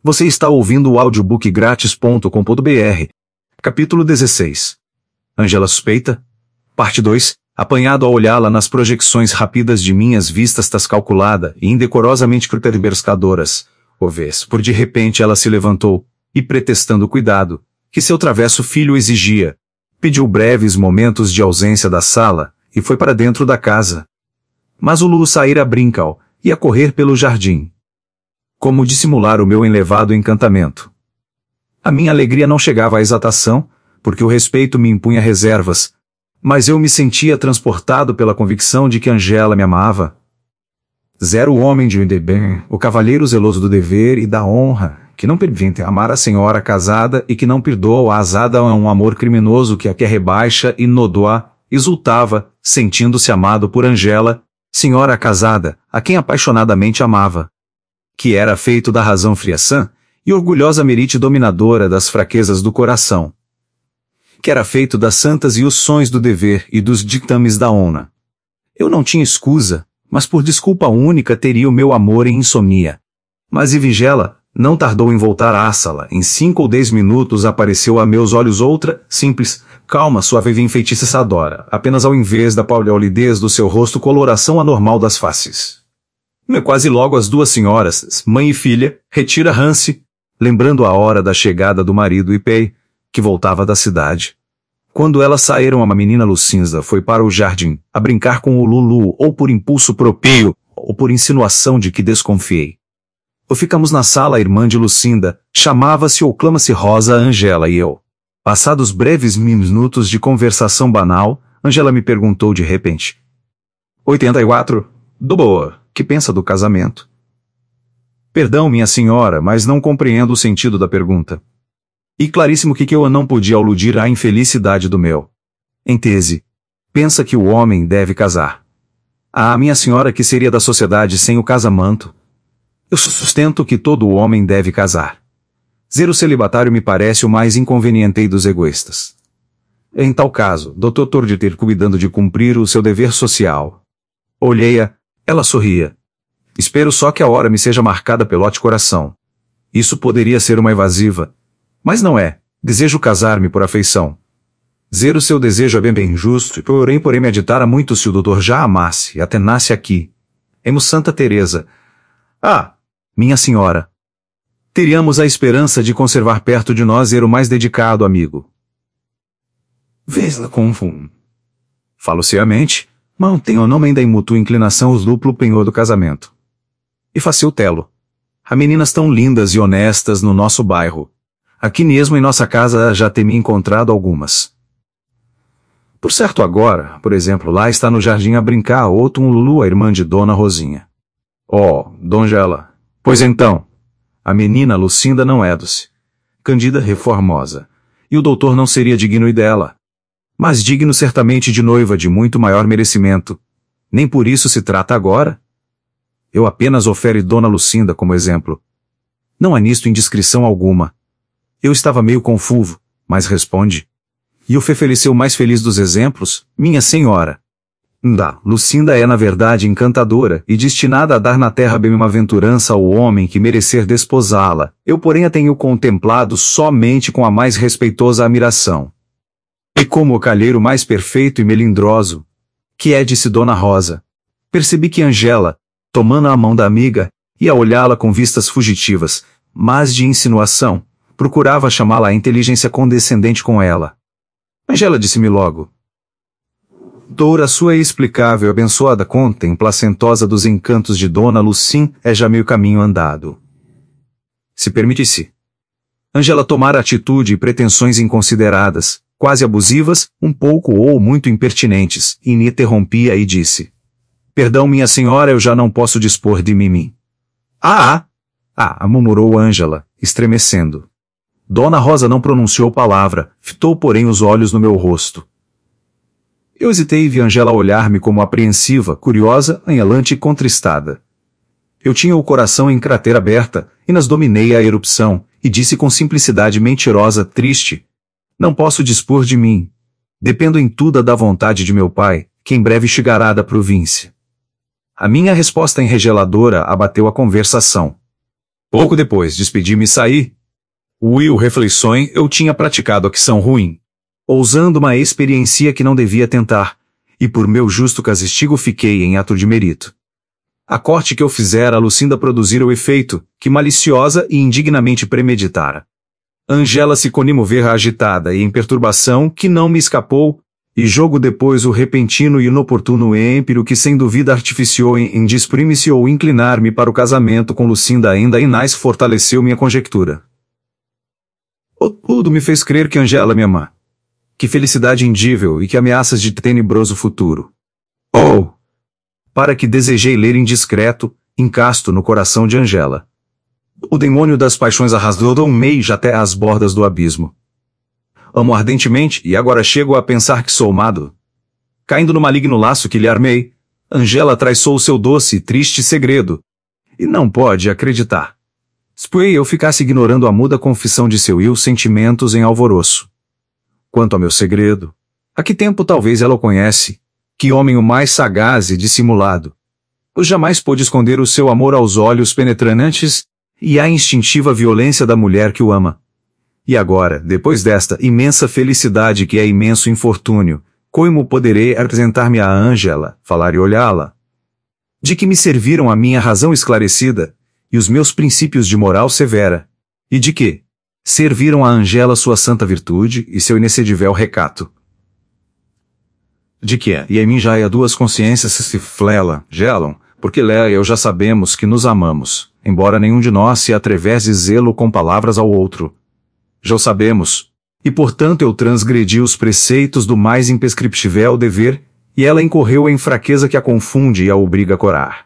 Você está ouvindo o audiobookgratis.com.br. Capítulo 16. Ângela suspeita? Parte 2. Apanhado a olhá-la nas projeções rápidas de minhas vistas tas calculada e indecorosamente cruterberscadoras, vez por de repente ela se levantou, e pretextando cuidado, que seu travesso filho exigia, pediu breves momentos de ausência da sala, e foi para dentro da casa. Mas o Lulu saíra a brincar, e a correr pelo jardim. Como dissimular o meu enlevado encantamento? A minha alegria não chegava à exaltação, porque o respeito me impunha reservas, mas eu me sentia transportado pela convicção de que Ângela me amava. Zero homem de bem, o cavalheiro zeloso do dever e da honra, que não permite amar a senhora casada e que não perdoa a azada a um amor criminoso que a quer rebaixa e nodoa, exultava, sentindo-se amado por Ângela, senhora casada, a quem apaixonadamente amava. Que era feito da razão friaçã e orgulhosa merite dominadora das fraquezas do coração. Que era feito das santas e os sonhos do dever e dos ditames da honra. Eu não tinha escusa, mas por desculpa única teria o meu amor em insomnia. Mas Ivigela não tardou em voltar à sala. Em 5 ou 10 minutos apareceu a meus olhos outra, simples, calma, suave e enfeitiçadora, apenas ao invés da paleolidez do seu rosto coloração anormal das faces. Quase logo as duas senhoras, mãe e filha, retira-se, lembrando a hora da chegada do marido e Pei, que voltava da cidade. Quando elas saíram, a menina Lucinda foi para o jardim, a brincar com o Lulu, ou por impulso próprio, ou por insinuação de que desconfiei. Ou ficamos na sala a irmã de Lucinda, chamava-se ou clama-se Rosa Ângela e eu. Passados breves minutos de conversação banal, Ângela me perguntou de repente. 84? Do boa, que pensa do casamento? Perdão, minha senhora, mas não compreendo o sentido da pergunta. E claríssimo que eu não podia aludir à infelicidade do meu. Em tese, pensa que o homem deve casar. Ah, minha senhora, que seria da sociedade sem o casamento? Eu sustento que todo homem deve casar. Ser o celibatário me parece o mais inconveniente dos egoístas. Em tal caso, doutor de ter cuidando de cumprir o seu dever social. Olhei-a, ela sorria. Espero só que a hora me seja marcada pelo coração. Isso poderia ser uma evasiva. Mas não é. Desejo casar-me por afeição. Zer o seu desejo é bem justo, e porém me aditara muito se o doutor já amasse, até nasce aqui. Emos Santa Teresa. Ah, minha senhora. Teríamos a esperança de conservar perto de nós Zer o mais dedicado amigo. Vês-la com Falo-ciamente, mas tenho nome ainda em mútua inclinação os duplo penhor do casamento. E facil telo. Há meninas tão lindas e honestas no nosso bairro. Aqui mesmo em nossa casa já temi encontrado algumas. Por certo agora, por exemplo, lá está no jardim a brincar outro Lulu, a irmã de Dona Rosinha. Oh, Dongela. Pois então, a menina Lucinda não é doce, candida reformosa, e o doutor não seria digno dela. Mas digno certamente de noiva de muito maior merecimento. Nem por isso se trata agora. Eu apenas ofere Dona Lucinda como exemplo. Não há nisto indiscrição alguma. Eu estava meio confuso, mas responde. E o feliceu mais feliz dos exemplos, minha senhora. Lucinda é na verdade encantadora e destinada a dar na terra bem-aventurança ao homem que merecer desposá-la. Eu porém a tenho contemplado somente com a mais respeitosa admiração. E como o calheiro mais perfeito e melindroso, que é, disse Dona Rosa, percebi que Ângela, tomando a mão da amiga, e a olhá-la com vistas fugitivas, mas de insinuação, procurava chamá-la à inteligência condescendente com ela. Ângela disse-me logo. Doura sua explicável e abençoada contemplacentosa dos encantos de Dona Lucim é já meio caminho andado. Se permitisse. Ângela tomara atitude e pretensões inconsideradas, quase abusivas, um pouco ou muito impertinentes, e me interrompia e disse. Perdão, minha senhora, eu já não posso dispor de mim. Murmurou Ângela, estremecendo. Dona Rosa não pronunciou palavra, fitou porém os olhos no meu rosto. Eu hesitei e vi Ângela olhar-me como apreensiva, curiosa, anhelante e contristada. Eu tinha o coração em cratera aberta, e nas dominei a erupção, e disse com simplicidade mentirosa, triste. Não posso dispor de mim. Dependo em tudo da vontade de meu pai, que em breve chegará da província. A minha resposta enregeladora abateu a conversação. Pouco depois despedi-me e saí. Will reflexões eu tinha praticado ação ruim, ousando uma experiência que não devia tentar, e por meu justo castigo fiquei em ato de mérito. A corte que eu fizera a Lucinda produzira o efeito, que maliciosa e indignamente premeditara. Angela se conimover agitada e em perturbação que não me escapou, e jogo depois o repentino e inoportuno empiro que sem dúvida artificiou em desprime-se ou inclinar-me para o casamento com Lucinda ainda e mais fortaleceu minha conjectura. Tudo me fez crer que Angela me ama. Que felicidade indível e que ameaças de tenebroso futuro. Oh! Para que desejei ler indiscreto, incasto no coração de Angela. O demônio das paixões arrastou-me já até às bordas do abismo. Amo ardentemente e agora chego a pensar que sou amado. Caindo no maligno laço que lhe armei, Angela traiçou o seu doce e triste segredo. E não pode acreditar. Suponho eu ficasse ignorando a muda confissão de seus sentimentos em alvoroço. Quanto ao meu segredo, há que tempo talvez ela o conhece, que homem o mais sagaz e dissimulado. Pois jamais pôde esconder o seu amor aos olhos penetrantes e à instintiva violência da mulher que o ama. E agora, depois desta imensa felicidade que é imenso infortúnio, como poderei apresentar-me a Angela, falar e olhá-la? De que me serviram a minha razão esclarecida, e os meus princípios de moral severa? E de que serviram a Angela sua santa virtude e seu inexcedível recato? De que e em mim já há duas consciências se gelam, porque Léa e eu já sabemos que nos amamos, embora nenhum de nós se atrevesse zelo com palavras ao outro. Já o sabemos, e portanto eu transgredi os preceitos do mais imprescriptível dever, e ela incorreu em fraqueza que a confunde e a obriga a corar.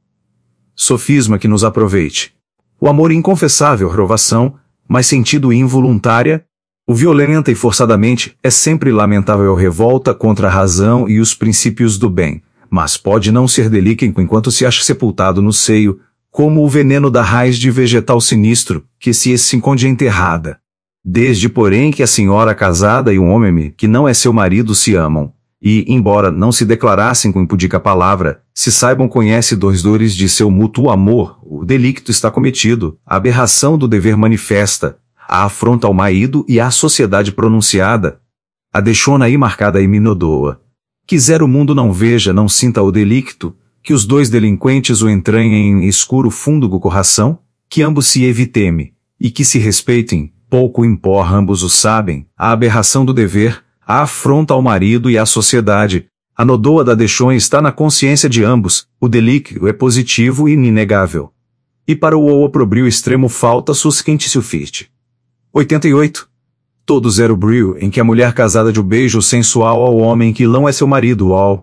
Sofisma que nos aproveite. O amor inconfessável rovação, mas sentido involuntária, o violenta e forçadamente é sempre lamentável revolta contra a razão e os princípios do bem, mas pode não ser delíquento enquanto se acha sepultado no seio, como o veneno da raiz de vegetal sinistro, que se esconde enterrada. Desde porém que a senhora casada e um homem que não é seu marido se amam, e, embora não se declarassem com impudica palavra, se saibam conhecedores de seu mútuo amor, o delicto está cometido, a aberração do dever manifesta, a afronta ao marido e à sociedade pronunciada, a deixona aí marcada e minodoa. Quiser o mundo não veja, não sinta o delicto, que os dois delinquentes o entranhem em escuro fundo do coração, que ambos se eviteme, e que se respeitem, pouco importa ambos o sabem, a aberração do dever, a afronta ao marido e à sociedade, a nodoa da deixona está na consciência de ambos, o delíquio é positivo e inegável. E para o oprobrio extremo falta susquente-se o fit. 88. Todo zero brio em que a mulher casada de um beijo sensual ao homem que não é seu marido ao.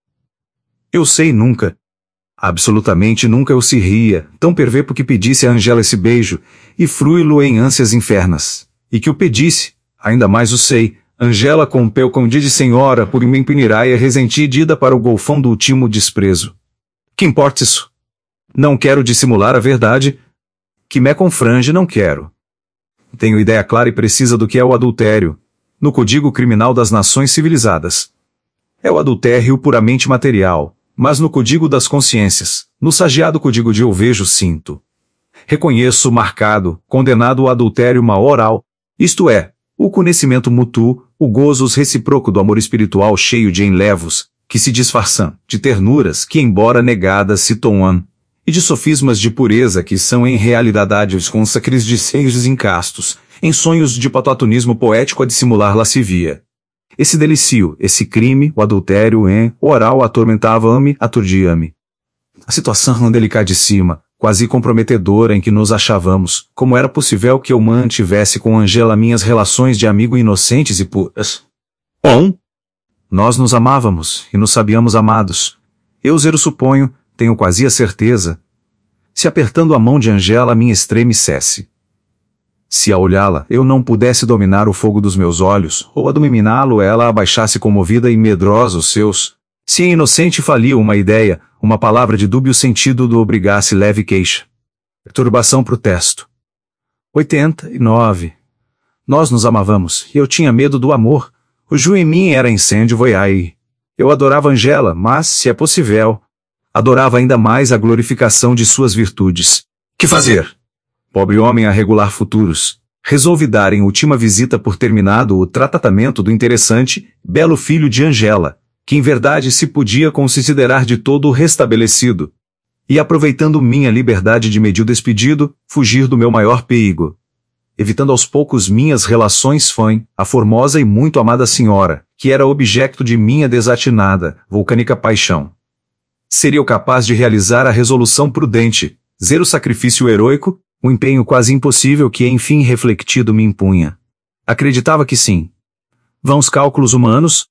Eu sei nunca. Absolutamente nunca eu se ria, tão perverso que pedisse a Angela esse beijo, e frui-lo em ânsias infernas. E que o pedisse, ainda mais o sei, Angela compeu com de senhora por me impiniraia resentida para o golfão do último desprezo. Que importa isso? Não quero dissimular a verdade. Que me confrange não quero. Tenho ideia clara e precisa do que é o adultério, no código criminal das nações civilizadas. É o adultério puramente material, mas no código das consciências, no sagiado código de eu vejo sinto. Reconheço marcado, condenado o adultério maoral, isto é, o conhecimento mútuo, o gozo recíproco do amor espiritual cheio de enlevos, que se disfarçam, de ternuras que embora negadas se tomam, e de sofismas de pureza que são em realidade os consacres de seios incastos, em sonhos de patatonismo poético a dissimular lascivia. Esse delicio, esse crime, o adultério em oral atormentava-me, aturdia-me. A situação delicadíssima, quase comprometedora em que nos achávamos, como era possível que eu mantivesse com Angela minhas relações de amigo inocentes e puras? Nós nos amávamos, e nos sabíamos amados. Eu zero suponho, tenho quase a certeza, se apertando a mão de Angela minha estremecesse. Se a olhá-la eu não pudesse dominar o fogo dos meus olhos, ou a dominá-lo ela abaixasse comovida e medrosa os seus, se em inocente falia uma ideia, uma palavra de dúbio sentido do obrigasse leve queixa. Perturbação protesto. 89. Nós nos amávamos, e eu tinha medo do amor. O ju em mim era incêndio voiai. Eu adorava Angela, mas, se é possível, adorava ainda mais a glorificação de suas virtudes. Que fazer? pobre homem a regular futuros, resolvi dar em última visita por terminado o tratamento do interessante, belo filho de Angela, que em verdade se podia considerar de todo restabelecido. E aproveitando minha liberdade de medio despedido, fugir do meu maior perigo. Evitando aos poucos minhas relações com a formosa e muito amada senhora, que era objeto de minha desatinada, vulcânica paixão. Seria eu capaz de realizar a resolução prudente, zero sacrifício heroico, o empenho quase impossível que enfim refletido me impunha. Acreditava que sim. Vãos cálculos humanos,